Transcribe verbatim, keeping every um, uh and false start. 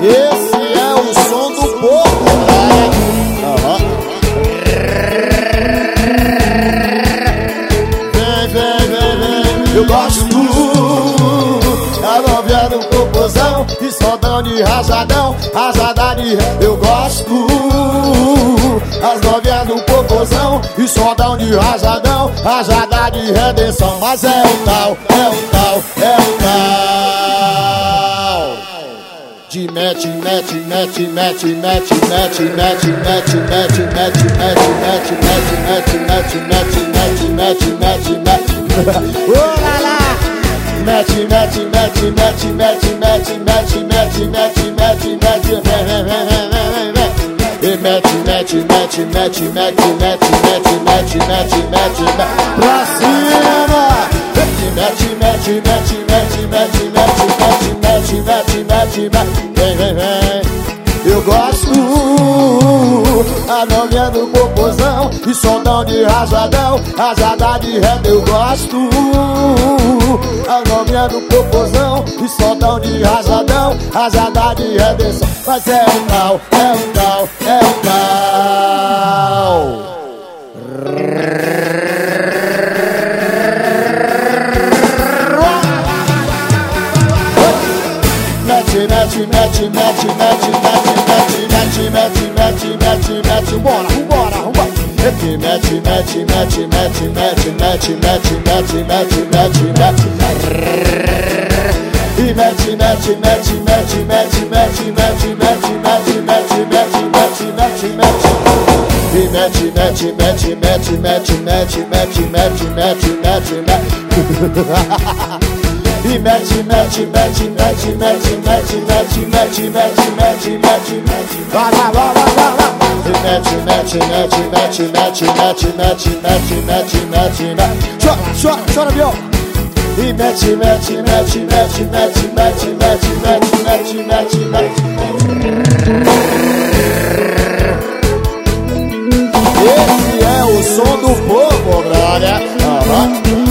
Esse é o som do povo, né? Uhum. Vem, vem, vem, vem. Eu gosto da novinha do popozão e soldão de rajadão, rajada de ré. Eu gosto as novinhas do popozão e soldão de rajadão, rajada de redenção. Mas é o tal, é o tal, é o tal de mete, mete, mete, mete, mete, mete, mete, mete, mete, mete, mete, mete, mete, mete, mete, mete, mete, mete, mete. Oh lá lá! Mete, mete, mete, mete, mete, mete, mete, mete, mete, mete, mete, vem, vem, vem, vem, vem. E mete, mete, mete, mete, mete, mete, mete, mete, mete, mete, pra cima. Mete, mete, mete, mete, mete, mete, mete, mete, mete, mete, mete, vem, vem, vem. Eu gosto a novinha do popozão e soldão de rajadão, rajada de ré. Eu gosto a novinha do popozão e soldão de rajadão, rajada de redenção. Mas é o tal, é o tal, é o tal. Mete, mete, mete, mete, mete, mete, mete, mete, mete, mete, mete, bora, vambora, vambora. Mete, mete, mete, mete, mete, mete, mete, mete, mete, mete, mete, mete. E mete, mete, mete, mete, mete, mete, mete, mete, mete, mete, mete, mete, mete, mete. E mete, mete, mete, mete, mete, mete, mete, mete, mete, mete, mete. E mete, mete, mete, mete, mete, mete, mete, mete, mete, mete, mete, mete. Vai, vai, vai, vai, vai. E mete, mete, mete, mete, mete, mete, mete, mete, mete, mete, mete. Chora, chora, chora, Biel. E mete, mete, mete, mete, mete, mete, mete, mete, mete, mete, mete. Esse é o som do povo, brother.